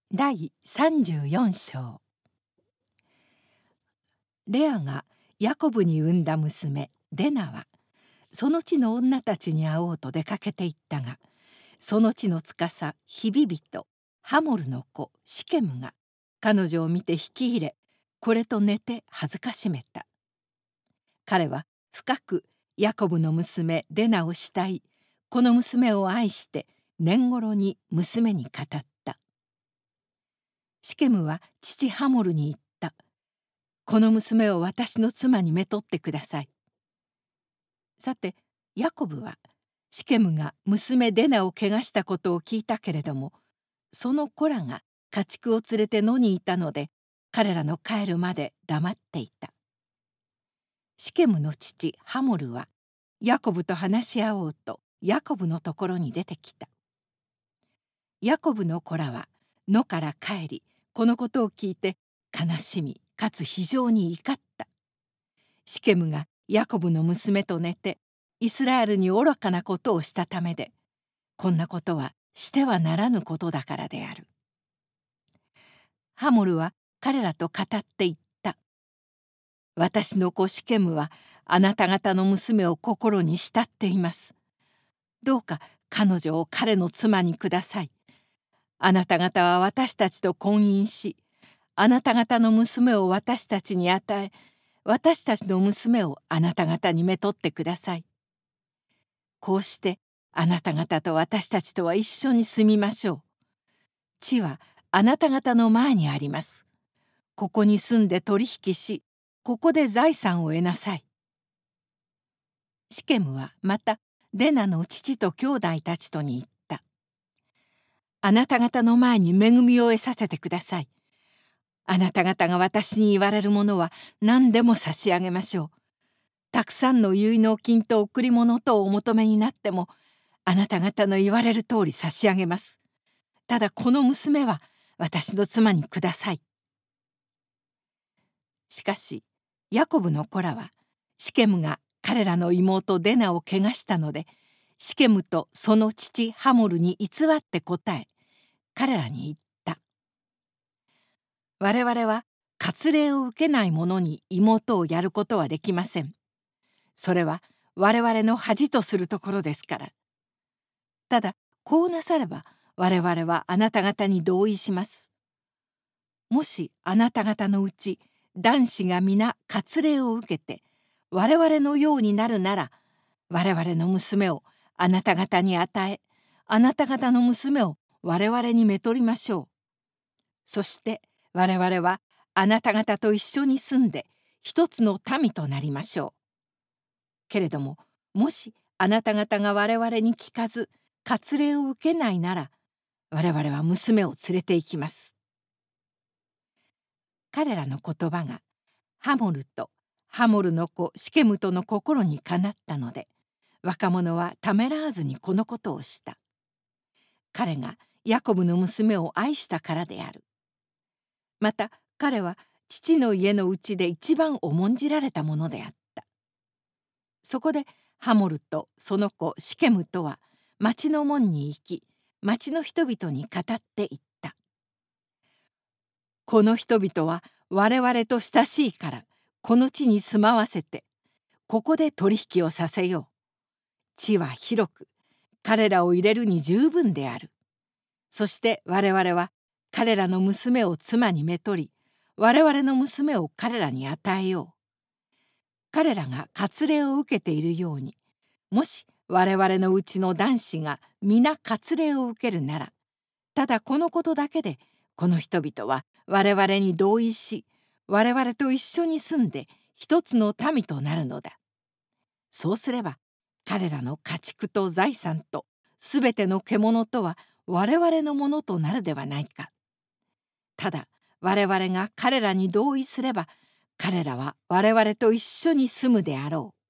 第34章。レアがヤコブに産んだ娘デナはその地の女たちに会おうと出かけて行ったが、その地の司ヒビ人ハモルの子シケムが彼女を見て引き入れ、これと寝て恥ずかしめた。彼は深くヤコブの娘デナを慕い、この娘を愛して年頃に娘に語った。シケムは父ハモルに言った。この娘を私の妻にめとってください。さてヤコブはシケムが娘デナを怪我したことを聞いたけれども、その子らが家畜を連れて野にいたので、彼らの帰るまで黙っていた。シケムの父ハモルはヤコブと話し合おうとヤコブのところに出てきた。ヤコブの子らは野から帰り、このことを聞いて悲しみかつ非常に怒った。シケムがヤコブの娘と寝てイスラエルに愚かなことをしたためで、こんなことはしてはならぬことだからである。ハモルは彼らと語って言った。私の子シケムはあなた方の娘を心に慕っています。どうか彼女を彼の妻にください。あなた方は私たちと婚姻し、あなた方の娘を私たちに与え、私たちの娘をあなた方にめとってください。こうしてあなた方と私たちとは一緒に住みましょう。地はあなた方の前にあります。ここに住んで取引し、ここで財産を得なさい。シケムはまたデナの父と兄弟たちとに言った。あなた方の前に恵みを得させてください。あなた方が私に言われるものは何でも差し上げましょう。たくさんの結納金と贈り物とお求めになっても、あなた方の言われる通り差し上げます。ただこの娘は私の妻にください。しかしヤコブの子らはシケムが彼らの妹デナを怪我したので、シケムとその父ハモルに偽って答え、彼らに言った。我々は割礼を受けない者に妹をやることはできません。それは我々の恥とするところですから。ただこうなされば我々はあなた方に同意します。もしあなた方のうち男子が皆割礼を受けて我々のようになるなら、我々の娘をあなた方に与え、あなた方の娘を我々にめとりましょう。そして我々はあなた方と一緒に住んで一つの民となりましょう。けれどももしあなた方が我々に聞かず割礼を受けないなら、我々は娘を連れて行きます。彼らの言葉がハモルとハモルの子シケムとの心にかなったので、若者はためらわずにこのことをした。彼がヤコブの娘を愛したからである。また彼は父の家のうちで一番重んじられたものであった。そこでハモルとその子シケムとは町の門に行き、町の人々に語っていった。この人々は我々と親しいからこの地に住まわせて、ここで取引をさせよう。地は広く彼らを入れるに十分である。そして我々は彼らの娘を妻にめとり、我々の娘を彼らに与えよう。彼らが割礼を受けているように、もし我々のうちの男子が皆割礼を受けるなら、ただこのことだけでこの人々は我々に同意し、我々と一緒に住んで一つの民となるのだ。そうすれば彼らの家畜と財産とすべての獣とは我々のものとなるではないか。ただ我々が彼らに同意すれば、彼らは我々と一緒に住むであろう。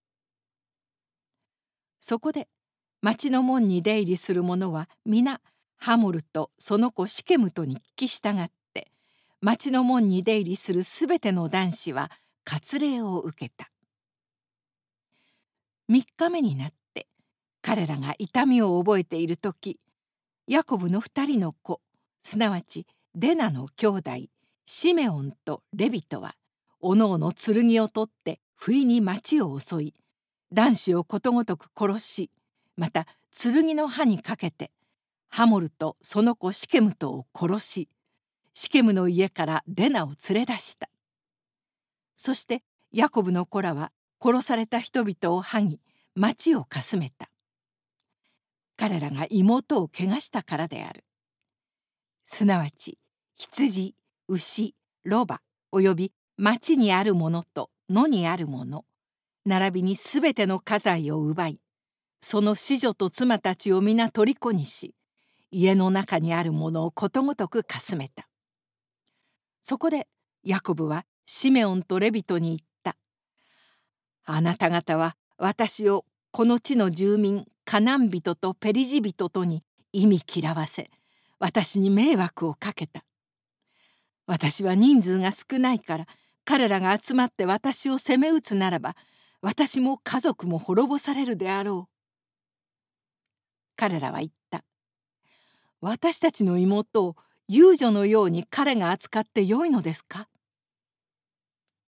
そこで町の門に出入りする者は皆ハモルとその子シケムとに聞き従って、町の門に出入りするすべての男子は割礼を受けた。3日目になって彼らが痛みを覚えている時、ヤコブの2人の子、すなわちデナの兄弟シメオンとレビトはおのおの剣を取って不意に町を襲い、男子をことごとく殺し、また剣の刃にかけてハモルとその子シケムとを殺し、シケムの家からデナを連れ出した。そしてヤコブの子らは殺された人々を剥ぎ、町をかすめた。彼らが妹を汚したからである。すなわち羊、牛、ロバおよび町にあるものと野にあるもの並びにすべての家財を奪い、その子女と妻たちを皆虜にし、家の中にあるものをことごとくかすめた。そこでヤコブはシメオンとレビトに言った。あなた方は私をこの地の住民カナン人とペリジ人とに忌み嫌わせ、私に迷惑をかけた。私は人数が少ないから彼らが集まって私を攻め撃つならば、私も家族も滅ぼされるであろう。彼らは言った。私たちの妹を遊女のように彼が扱ってよいのですか